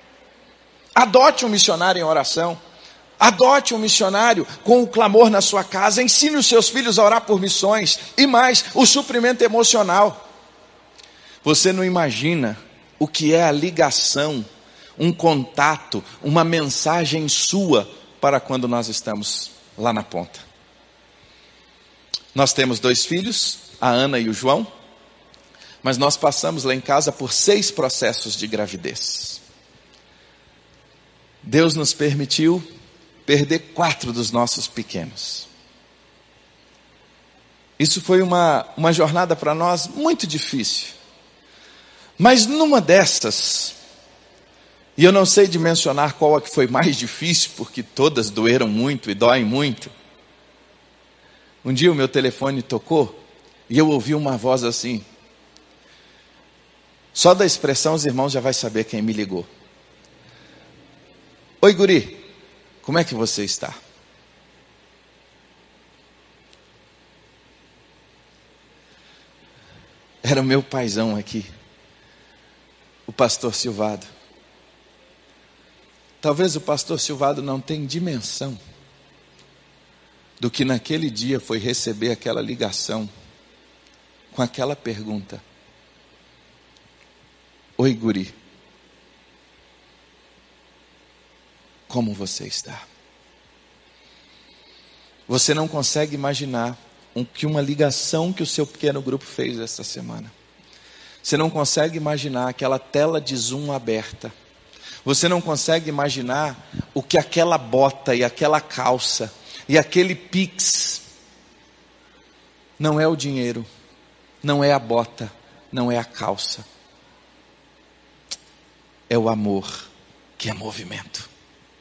Adote um missionário em oração. Adote um missionário com o clamor na sua casa. Ensine os seus filhos a orar por missões. E mais, o suprimento emocional. Você não imagina o que é a ligação, um contato, uma mensagem sua para quando nós estamos lá na ponta. Nós temos 2 filhos, a Ana e o João. Mas nós passamos lá em casa por 6 processos de gravidez. Deus nos permitiu perder 4 dos nossos pequenos. Isso foi uma jornada para nós muito difícil. Mas numa dessas, e eu não sei dimensionar qual a que foi mais difícil, porque todas doeram muito e doem muito. Um dia o meu telefone tocou e eu ouvi uma voz assim. Só da expressão os irmãos já vão saber quem me ligou. Oi, guri, como é que você está? Era o meu paizão aqui, o pastor Silvado. Talvez o pastor Silvado não tenha dimensão do que naquele dia foi receber aquela ligação com aquela pergunta. Oi, guri, como você está? Você não consegue imaginar que uma ligação que o seu pequeno grupo fez essa semana. Você não consegue imaginar aquela tela de Zoom aberta. Você não consegue imaginar o que aquela bota e aquela calça e aquele Pix. Não é o dinheiro, não é a bota, não é a calça. É o amor que é movimento.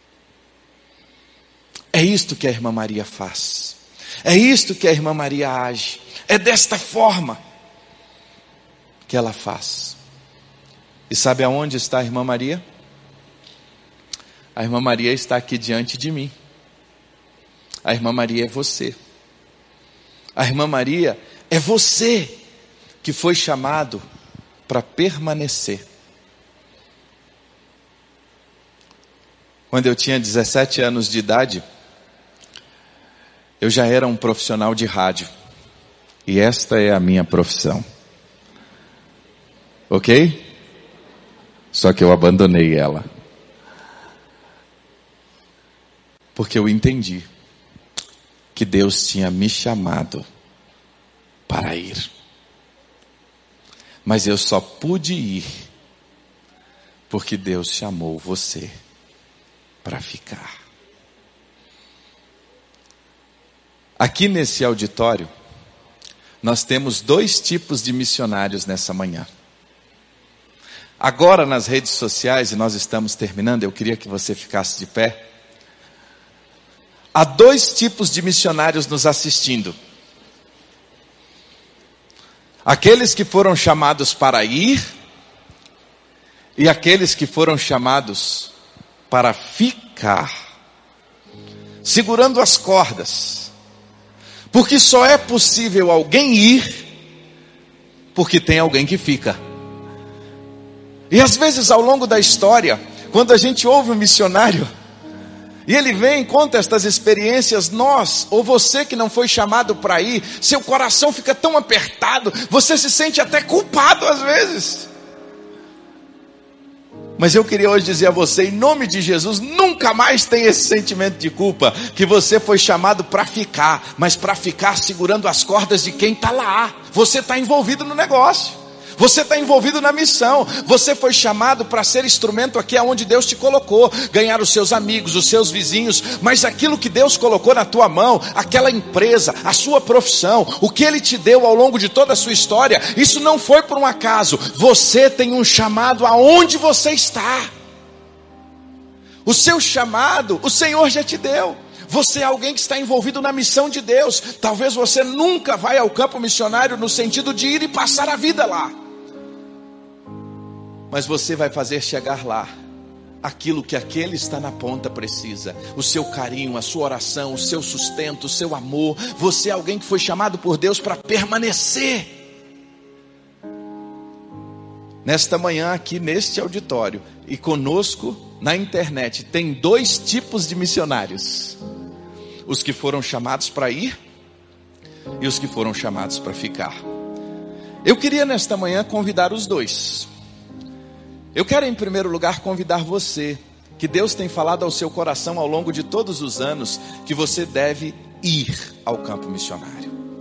É isto que a irmã Maria faz. É isto que a irmã Maria age. É desta forma que ela faz. E sabe aonde está a irmã Maria? A irmã Maria está aqui diante de mim. A irmã Maria é você. A irmã Maria é você que foi chamado para permanecer. Quando eu tinha 17 anos de idade, eu já era um profissional de rádio. E esta é a minha profissão. Ok? Só que eu abandonei ela. Porque eu entendi que Deus tinha me chamado para ir. Mas eu só pude ir porque Deus chamou você para ficar. Aqui nesse auditório, nós temos 2 tipos de missionários nessa manhã. Agora nas redes sociais, e nós estamos terminando, eu queria que você ficasse de pé. Há 2 tipos de missionários nos assistindo. Aqueles que foram chamados para ir, e aqueles que foram chamados para ficar, segurando as cordas. Porque só é possível alguém ir, porque tem alguém que fica. E às vezes ao longo da história, quando a gente ouve um missionário, e ele vem e conta estas experiências, nós, ou você que não foi chamado para ir, seu coração fica tão apertado, você se sente até culpado às vezes. Mas eu queria hoje dizer a você, em nome de Jesus, nunca mais tenha esse sentimento de culpa, que você foi chamado para ficar, mas para ficar segurando as cordas de quem está lá. Você está envolvido no negócio, você está envolvido na missão, você foi chamado para ser instrumento aqui aonde Deus te colocou, ganhar os seus amigos, os seus vizinhos, mas aquilo que Deus colocou na tua mão, aquela empresa, a sua profissão, o que Ele te deu ao longo de toda a sua história, isso não foi por um acaso. Você tem um chamado aonde você está. O seu chamado, o Senhor já te deu. Você é alguém que está envolvido na missão de Deus. Talvez você nunca vai ao campo missionário no sentido de ir e passar a vida lá, mas você vai fazer chegar lá aquilo que aquele está na ponta precisa. O seu carinho, a sua oração, o seu sustento, o seu amor. Você é alguém que foi chamado por Deus para permanecer. Nesta manhã aqui neste auditório e conosco na internet, tem 2 tipos de missionários: os que foram chamados para ir e os que foram chamados para ficar. Eu queria nesta manhã convidar os 2. Eu quero em primeiro lugar convidar você, que Deus tem falado ao seu coração ao longo de todos os anos, que você deve ir ao campo missionário.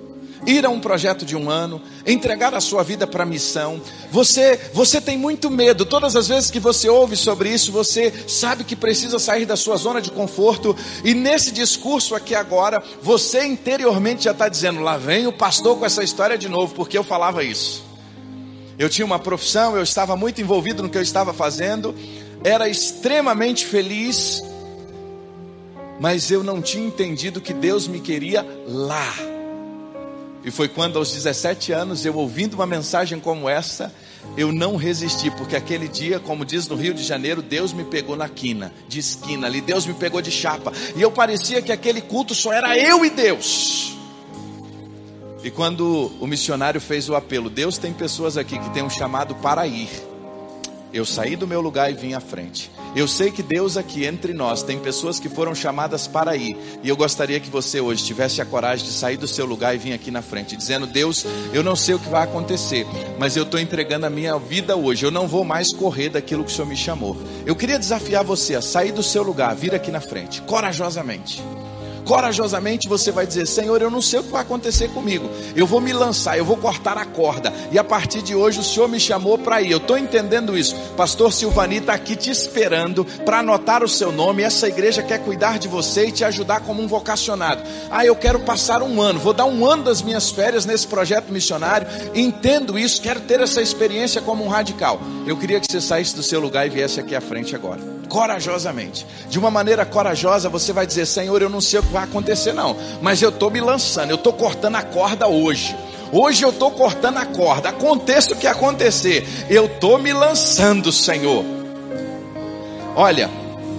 ir a um projeto de 1 ano, entregar a sua vida para a missão. Você tem muito medo. Todas as vezes que você ouve sobre isso, você sabe que precisa sair da sua zona de conforto. E nesse discurso aqui agora, você interiormente já está dizendo: lá vem o pastor com essa história de novo, porque eu falava isso. Eu tinha uma profissão, eu estava muito envolvido no que eu estava fazendo, era extremamente feliz, mas eu não tinha entendido que Deus me queria lá. E foi quando aos 17 anos, eu ouvindo uma mensagem como essa, eu não resisti, porque aquele dia, como diz no Rio de Janeiro, Deus me pegou na quina, de esquina ali, Deus me pegou de chapa, e eu parecia que aquele culto só era eu e Deus. E quando o missionário fez o apelo: Deus tem pessoas aqui que tem um chamado para ir, eu saí do meu lugar e vim à frente. Eu sei que Deus aqui entre nós tem pessoas que foram chamadas para ir, e eu gostaria que você hoje tivesse a coragem de sair do seu lugar e vir aqui na frente, dizendo: Deus, eu não sei o que vai acontecer, mas eu estou entregando a minha vida hoje, eu não vou mais correr daquilo que o Senhor me chamou. Eu queria desafiar você a sair do seu lugar, vir aqui na frente, corajosamente. Corajosamente você vai dizer: Senhor, eu não sei o que vai acontecer comigo, eu vou me lançar, eu vou cortar a corda, e a partir de hoje o Senhor me chamou para ir. Eu estou entendendo isso. Pastor Silvani está aqui te esperando para anotar o seu nome. Essa igreja quer cuidar de você e te ajudar como um vocacionado. Eu quero passar 1 ano, vou dar 1 ano das minhas férias nesse projeto missionário, entendo isso, quero ter essa experiência como um radical. Eu queria que você saísse do seu lugar e viesse aqui à frente agora, corajosamente. De uma maneira corajosa você vai dizer: Senhor, eu não sei o que vai acontecer não, mas eu estou me lançando, eu estou cortando a corda hoje. Hoje eu estou cortando a corda, aconteça o que acontecer, eu estou me lançando, Senhor. Olha,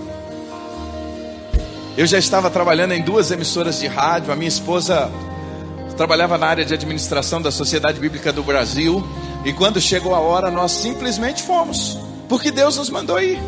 eu já estava trabalhando em 2 emissoras de rádio. A minha esposa trabalhava na área de administração da Sociedade Bíblica do Brasil, e quando chegou a hora, nós simplesmente fomos, porque Deus nos mandou ir.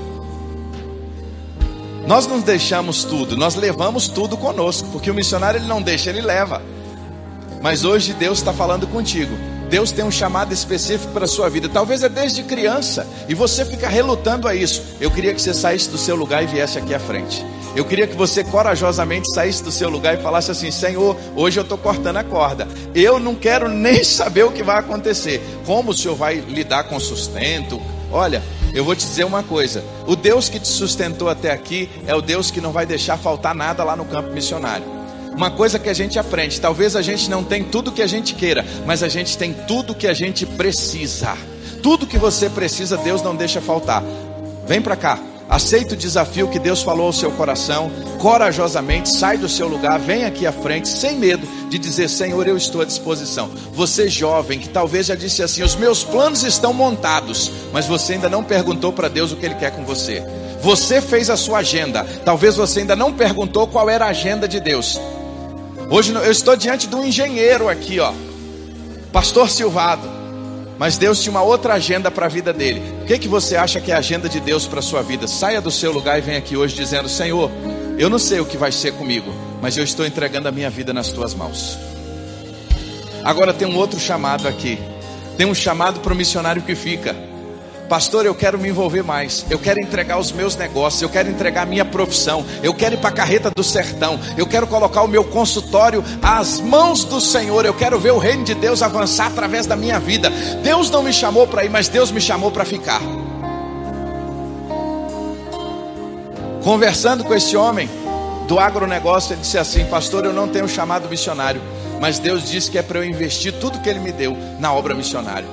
Nós não deixamos tudo, nós levamos tudo conosco, porque o missionário ele não deixa, ele leva. Mas hoje Deus está falando contigo. Deus tem um chamado específico para a sua vida. Talvez é desde criança, e você fica relutando a isso. Eu queria que você saísse do seu lugar e viesse aqui à frente. Eu queria que você corajosamente saísse do seu lugar e falasse assim: Senhor, hoje eu estou cortando a corda. Eu não quero nem saber o que vai acontecer. Como o Senhor vai lidar com o sustento? Olha, eu vou te dizer uma coisa: o Deus que te sustentou até aqui é o Deus que não vai deixar faltar nada lá no campo missionário. Uma coisa que a gente aprende: talvez a gente não tenha tudo que a gente queira, mas a gente tem tudo que a gente precisa. Tudo que você precisa, Deus não deixa faltar. Vem para cá, aceita o desafio que Deus falou ao seu coração, corajosamente sai do seu lugar, vem aqui à frente, sem medo de dizer: Senhor, eu estou à disposição. Você jovem que talvez já disse assim: os meus planos estão montados, mas você ainda não perguntou para Deus o que Ele quer com você. Você fez a sua agenda, talvez você ainda não perguntou qual era a agenda de Deus. Hoje eu estou diante de um engenheiro aqui, Pastor Silvado, mas Deus tinha uma outra agenda para a vida dele. O que você acha que é a agenda de Deus para a sua vida? Saia do seu lugar e venha aqui hoje dizendo: Senhor, eu não sei o que vai ser comigo, mas eu estou entregando a minha vida nas tuas mãos. Agora tem um outro chamado aqui. Tem um chamado para o missionário que fica. Pastor, eu quero me envolver mais, eu quero entregar os meus negócios, eu quero entregar a minha profissão, eu quero ir para a carreta do sertão, eu quero colocar o meu consultório às mãos do Senhor, eu quero ver o reino de Deus avançar através da minha vida. Deus não me chamou para ir, mas Deus me chamou para ficar. Conversando com esse homem do agronegócio, ele disse assim: pastor, eu não tenho chamado missionário, mas Deus disse que é para eu investir tudo que Ele me deu na obra missionária.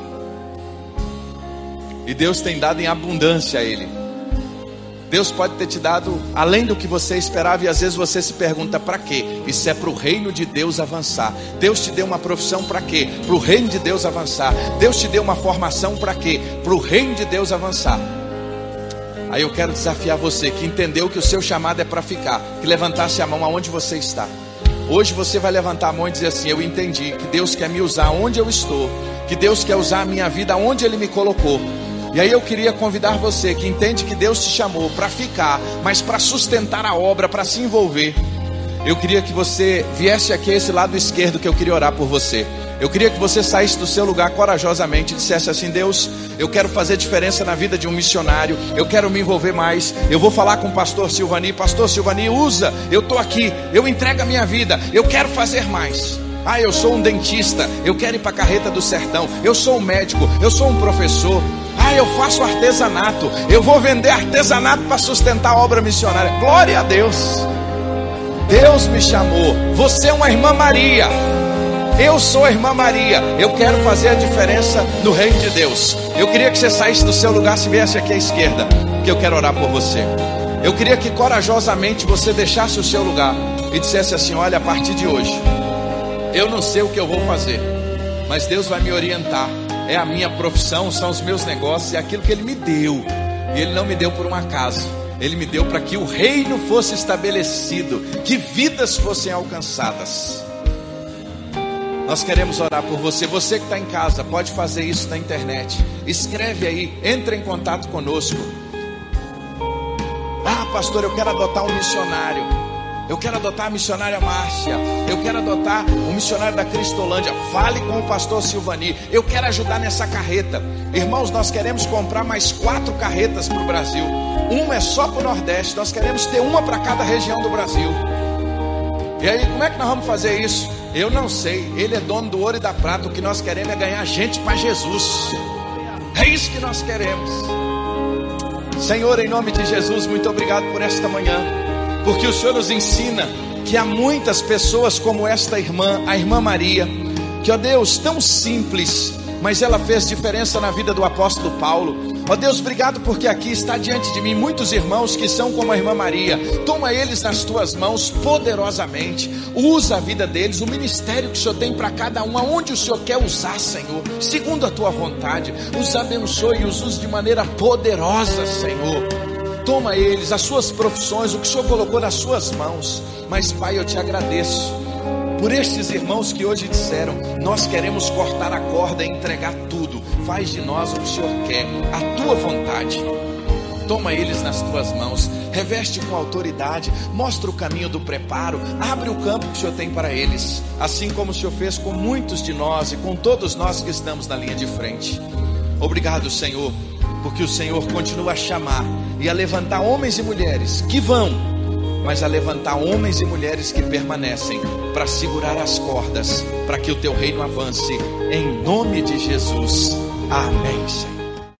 E Deus tem dado em abundância a ele. Deus pode ter te dado além do que você esperava, e às vezes você se pergunta: para quê? Isso é para o reino de Deus avançar. Deus te deu uma profissão para quê? Para o reino de Deus avançar. Deus te deu uma formação para quê? Para o reino de Deus avançar. Aí eu quero desafiar você que entendeu que o seu chamado é para ficar, que levantasse a mão aonde você está. Hoje você vai levantar a mão e dizer assim: eu entendi que Deus quer me usar onde eu estou, que Deus quer usar a minha vida onde Ele me colocou. E aí eu queria convidar você que entende que Deus te chamou para ficar, mas para sustentar a obra, para se envolver. Eu queria que você viesse aqui a esse lado esquerdo, que eu queria orar por você. Eu queria que você saísse do seu lugar corajosamente e dissesse assim: Deus, eu quero fazer diferença na vida de um missionário, eu quero me envolver mais, eu vou falar com o pastor Silvani, usa, eu estou aqui, eu entrego a minha vida, eu quero fazer mais. Ah, eu sou um dentista, eu quero ir para a carreta do sertão. Eu sou um médico, eu sou um professor. Ah, eu faço artesanato, eu vou vender artesanato para sustentar a obra missionária. Glória a Deus. Deus me chamou. Você é uma irmã Maria. Eu sou a irmã Maria. Eu quero fazer a diferença no reino de Deus. Eu queria que você saísse do seu lugar, se viesse aqui à esquerda, que eu quero orar por você. Eu queria que corajosamente você deixasse o seu lugar e dissesse assim: olha, a partir de hoje, eu não sei o que eu vou fazer, mas Deus vai me orientar. É a minha profissão, são os meus negócios, é aquilo que Ele me deu. E Ele não me deu por um acaso. Ele me deu para que o reino fosse estabelecido, que vidas fossem alcançadas. Nós queremos orar por você. Você que está em casa, pode fazer isso na internet. Escreve aí, entra em contato conosco. Ah, pastor, eu quero adotar um missionário. Eu quero adotar a missionária Márcia. Eu quero adotar o missionário da Cristolândia. Fale com o pastor Silvani. Eu quero ajudar nessa carreta. Irmãos, nós queremos comprar mais 4 carretas para o Brasil. Uma é só para o Nordeste. Nós queremos ter uma para cada região do Brasil. E aí, como é que nós vamos fazer isso? Eu não sei. Ele é dono do ouro e da prata. O que nós queremos é ganhar gente para Jesus. É isso que nós queremos. Senhor, em nome de Jesus, muito obrigado por esta manhã, porque o Senhor nos ensina que há muitas pessoas como esta irmã, a irmã Maria, que, ó Deus, tão simples, mas ela fez diferença na vida do apóstolo Paulo. Ó Deus, obrigado porque aqui está diante de mim muitos irmãos que são como a irmã Maria. Toma eles nas tuas mãos poderosamente. Usa a vida deles, o ministério que o Senhor tem para cada um, aonde o Senhor quer usar, Senhor, segundo a tua vontade. Os abençoe e os use de maneira poderosa, Senhor. Toma eles, as suas profissões, o que o Senhor colocou nas suas mãos. Mas, Pai, eu te agradeço por estes irmãos que hoje disseram: nós queremos cortar a corda e entregar tudo. Faz de nós o que o Senhor quer, a tua vontade. Toma eles nas tuas mãos, reveste com autoridade, mostra o caminho do preparo, abre o campo que o Senhor tem para eles, assim como o Senhor fez com muitos de nós e com todos nós que estamos na linha de frente. Obrigado, Senhor, porque o Senhor continua a chamar e a levantar homens e mulheres que vão, mas a levantar homens e mulheres que permanecem para segurar as cordas, para que o teu reino avance, em nome de Jesus. Amém, Senhor.